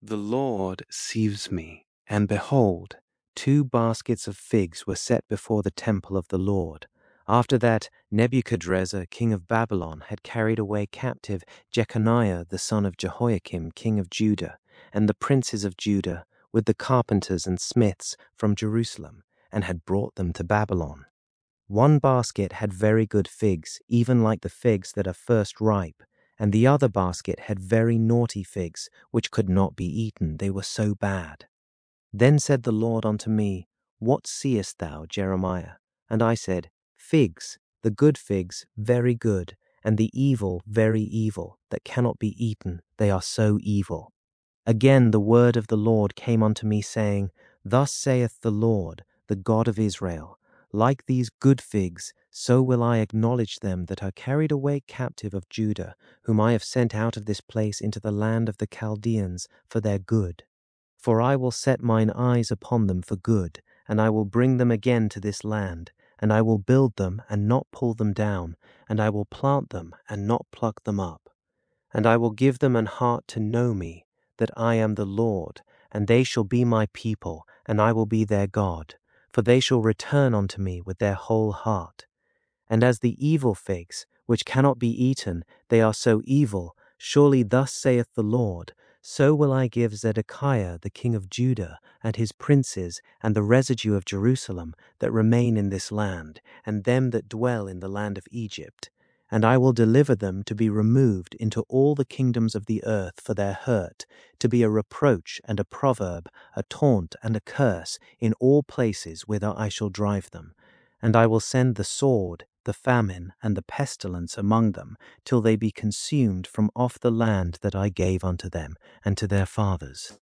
The Lord sees me, and behold, 2 baskets of figs were set before the temple of the Lord, after that Nebuchadrezzar king of Babylon had carried away captive Jeconiah the son of Jehoiakim king of Judah, and the princes of Judah, with the carpenters and smiths from Jerusalem, and had brought them to Babylon. 1 basket had very good figs, even like the figs that are first ripe, and the other basket had very naughty figs, which could not be eaten, they were so bad. Then said the Lord unto me, What seest thou, Jeremiah? And I said, Figs, the good figs, very good, and the evil, very evil, that cannot be eaten, they are so evil. Again the word of the Lord came unto me, saying, Thus saith the Lord, the God of Israel, like these good figs, so will I acknowledge them that are carried away captive of Judah, whom I have sent out of this place into the land of the Chaldeans for their good. For I will set mine eyes upon them for good, and I will bring them again to this land, and I will build them and not pull them down, and I will plant them and not pluck them up. And I will give them an heart to know me, that I am the Lord, and they shall be my people, and I will be their God. For they shall return unto me with their whole heart. And as the evil figs, which cannot be eaten, they are so evil, surely thus saith the Lord, so will I give Zedekiah the king of Judah, and his princes, and the residue of Jerusalem, that remain in this land, and them that dwell in the land of Egypt. And I will deliver them to be removed into all the kingdoms of the earth for their hurt, to be a reproach and a proverb, a taunt and a curse, in all places whither I shall drive them. And I will send the sword, the famine, and the pestilence among them, till they be consumed from off the land that I gave unto them and to their fathers.